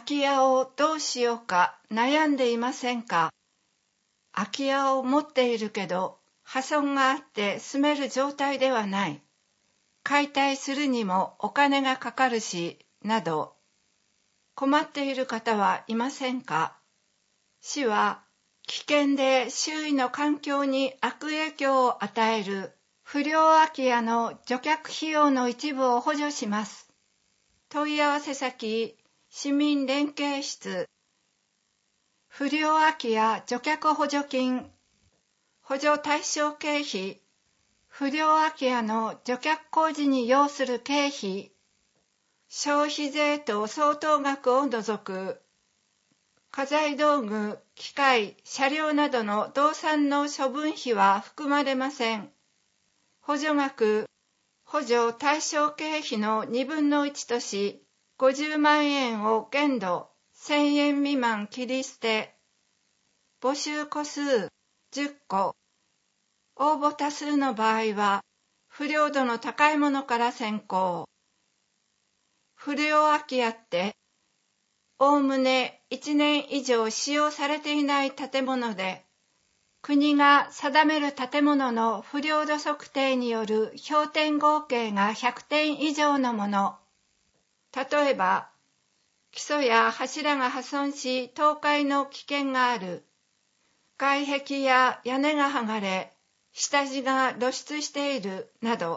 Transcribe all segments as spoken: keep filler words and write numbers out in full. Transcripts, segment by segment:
き家をどうしようか悩んでいませんか？空き家を持っているけど破損があって住める状態ではない。解体するにもお金がかかるし、など困っている方はいませんか？市は危険で周囲の環境に悪影響を与える不良空き家の除却費用の一部を補助します。問い合わせ先、市民連携室。不良空き家除却補助金、補助対象経費、不良空き家の除却工事に要する経費、消費税と相当額を除く、家財道具、機械、車両などの動産の処分費は含まれません。補助額、補助対象経費のにぶんのいちとし、ごじゅうまんえんを限度、せんえん未満切り捨て。募集個数じゅっこ。応募多数の場合は、不良度の高いものから選考。不良空き家って、おおむねいちねん以上使用されていない建物で、国が定める建物の不良度測定による評点合計がひゃくてん以上のもの。例えば、基礎や柱が破損し倒壊の危険がある。外壁や屋根が剥がれ、下地が露出しているなど。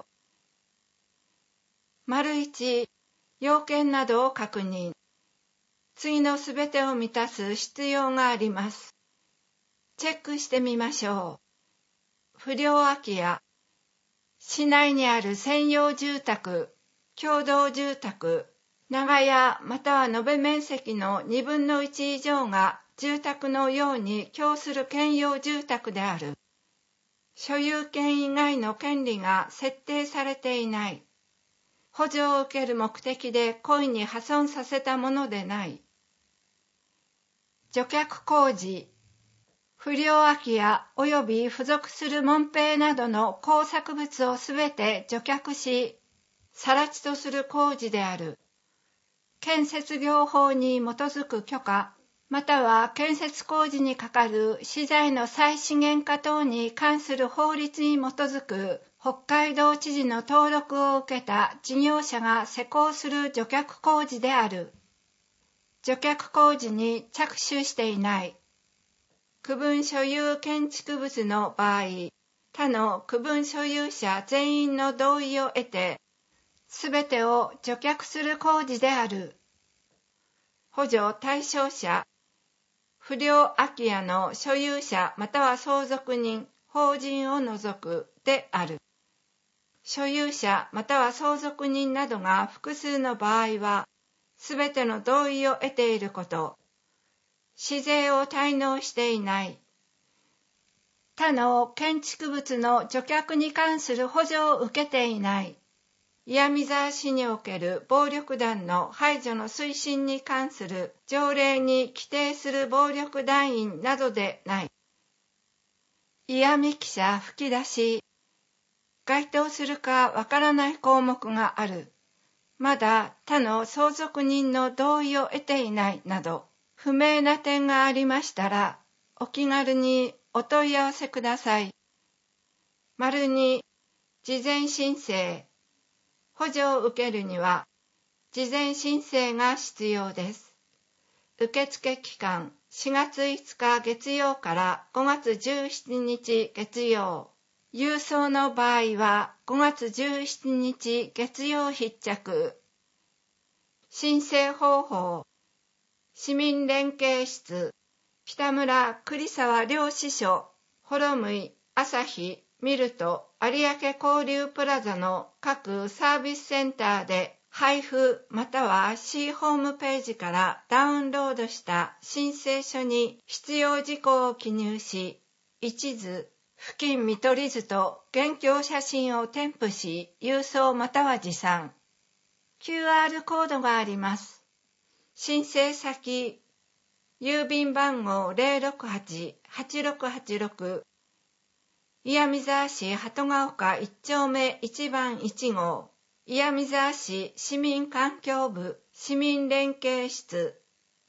丸一、要件などを確認。次のすべてを満たす必要があります。チェックしてみましょう。不良空き家。市内にある専用住宅、共同住宅、長屋または延べ面積のにぶんのいち以上が住宅のように供する兼用住宅である。所有権以外の権利が設定されていない。補助を受ける目的で故意に破損させたものでない。除却工事。不良空き家及び付属する門扉などの工作物をすべて除却し、更地とする工事である。建設業法に基づく許可、または建設工事にかかる資材の再資源化等に関する法律に基づく北海道知事の登録を受けた事業者が施工する除却工事である。除却工事に着手していない。区分所有建築物の場合、他の区分所有者全員の同意を得て、すべてを除却する工事である。補助対象者、不良空き家の所有者または相続人、法人を除くである。所有者または相続人などが複数の場合は、すべての同意を得ていること。市税を滞納していない。他の建築物の除却に関する補助を受けていない。岩見沢市における暴力団の排除の推進に関する条例に規定する暴力団員などでない。岩見記者吹き出し。該当するかわからない項目がある。まだ他の相続人の同意を得ていないなど。不明な点がありましたら、お気軽にお問い合わせください。丸に、事前申請。補助を受けるには、事前申請が必要です。受付期間、しがついつか月曜からごがつじゅうしちにち月曜。郵送の場合はごがつじゅうしちにち月曜必着。申請方法。市民連携室、北村栗沢両支所、ホロムイ、朝日、ミルト、有明交流プラザの各サービスセンターで配布または C ホームページからダウンロードした申請書に必要事項を記入し、一図、付近見取り図と現況写真を添付し、郵送または持参。キューアール コードがあります。申請先、郵便番号 ゼロろくはち はちろくはちろく、岩見沢市鳩ヶ丘いち丁目いちばんいち号、岩見沢市市民環境部市民連携室、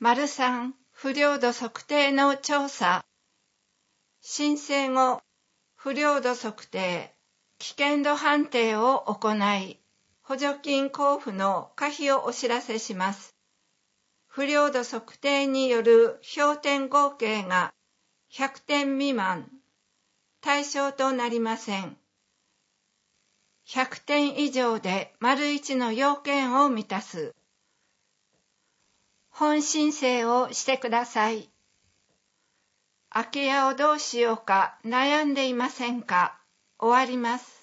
さん、不良度測定の調査。申請後、不良度測定、危険度判定を行い、補助金交付の可否をお知らせします。不良度測定による評点合計がひゃくてん未満、対象となりません。ひゃくてん以上で丸いちの要件を満たす。本申請をしてください。空き家をどうしようか悩んでいませんか？終わります。